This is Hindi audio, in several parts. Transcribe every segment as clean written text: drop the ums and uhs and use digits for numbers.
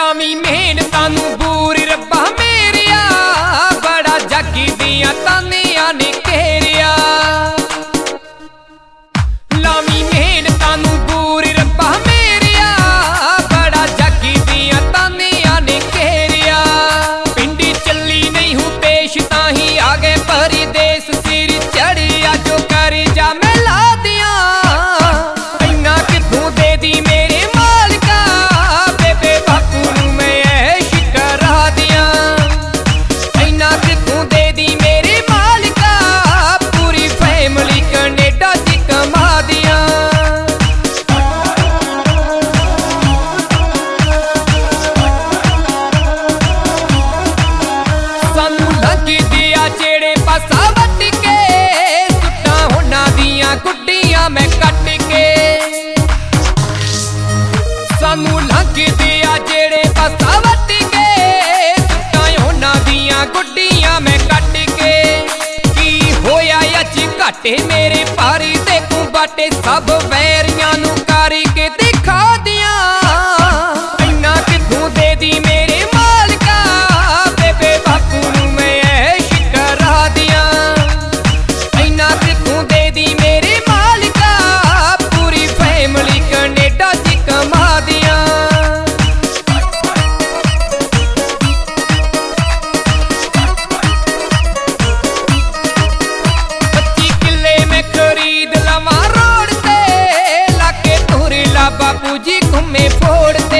लावी मेहनतां नूं बूर रब्बा मेरिया, बड़ा जगी दियां तानियां ने घेरिया। लावी मेहनतां नूं बूर रब्बा मेरिया, बड़ा जगी दियां तानियां ने घेरिया। पिंडी चली नहीं हूं पेश ताही आ गए परदेस, सिर चढ़िया जो कर जा मैं ला दिया। इन्ना किथों दे दी मेरे मालिका, बेबे बापू नूं मैं ऐश करा दिया। इन्ना किथों दे दी मेरे मालिका, पूरी फैमिली कनेडा च कमा दिया। सानू लग दिया जेड़े पासा वट के, सुट्टा होना दियां गुड्डियां मैं कट के। सानू लग दिया जेड़े पासा वट के, सुट्टा होना दियां गुड्डियां मैं कट के। की होया अज घाटे मेरे पारी दे कुबाटे, सब वैरियां नू कारी के दिखा दिया। इन्ना किथों दे दी मेरे मालिका, बेबे बापू नूं मैं ऐश करा दिया। इन्ना किथों दे दी मेरे मालिका, पूरी फैमिली कनेडा च कमा दिया। 25 किले मैं खरीद लवां रोड ते, लाके तुर ला बापू जी घूमे फोड़ते।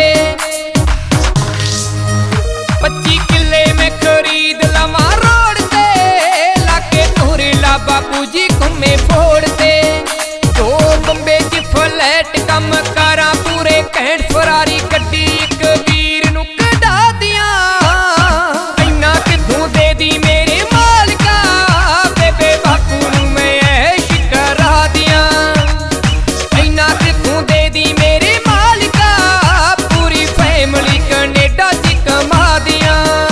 25 किले मैं खरीद लवां रोड ते, लाके तुर ला बापू जी घूमे फोड़ते। दो बंबे च फ्लैट कम करा, पूरे कैंट फरारी गड्डी इक वीर नूं कढा दिया। इन्ना किथों दे दी मेरे मालिका, बेबे बापू नूं मैं ऐश करा दिया। इन्ना किथों दे दी मेरे मालिका, पूरी फैमिली कनेडा च कमा दिया।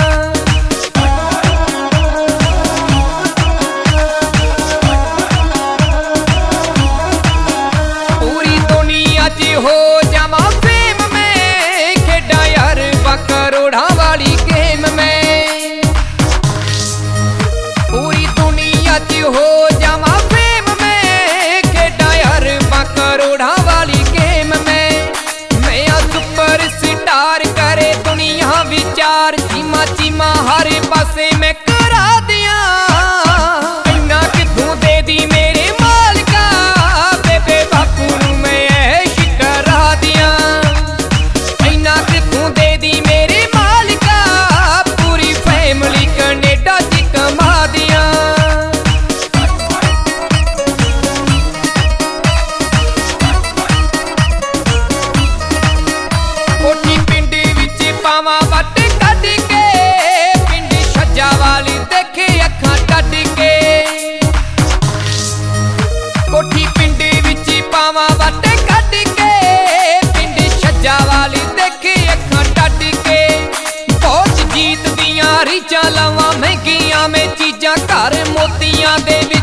पूरी दुनिया च हो जावा फेम में, खेडा यार करोड़ा वाली गेम में। पूरी दुनिया च हो जावा फेम में, खेडा यार करोड़ा वाली गेम में। मैं सुपर स्टार करे दुनिया विचार, चीमा चीमा हर पासे मैं करा दिया। इन्ना किथों दे दी मेरे मालिका, बेबे बापू नूं मैं ऐश करा दिया। इन्ना किथों दे दी मेरे मालिका, पूरी फैमिली कनेडा च कमा दिया। कोठी पिंडी विच पावां वट कढ के, पिंडी छज्जा वाली देखे अखां कढ के। कोठी पिंडी विच पावां वट कढ के, पिंडी छज्जा वाली देखे अखां कढ के। बहुत जीत दियां रीचां लवां महंगियां में चीजां, घर मोतियां दे